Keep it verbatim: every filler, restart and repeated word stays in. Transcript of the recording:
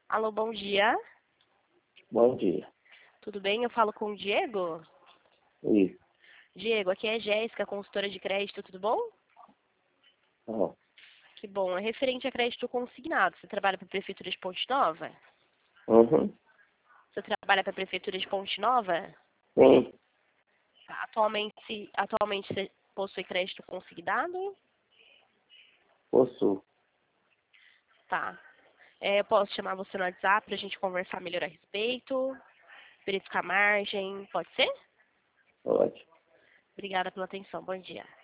Alô, bom dia. Bom dia. Tudo bem? Eu falo com o Diego? Isso. Diego, aqui é Jéssica, consultora de crédito, tudo bom? Aham. Que bom. É referente a crédito consignado. Você trabalha para a Prefeitura de Ponte Nova? Uhum. Você trabalha para a Prefeitura de Ponte Nova? Sim. Tá. Atualmente, atualmente você possui crédito consignado? Possuo. Tá. É, eu posso chamar você no WhatsApp para a gente conversar melhor a respeito, verificar a margem, pode ser? Ótimo. Obrigada pela atenção. Bom dia.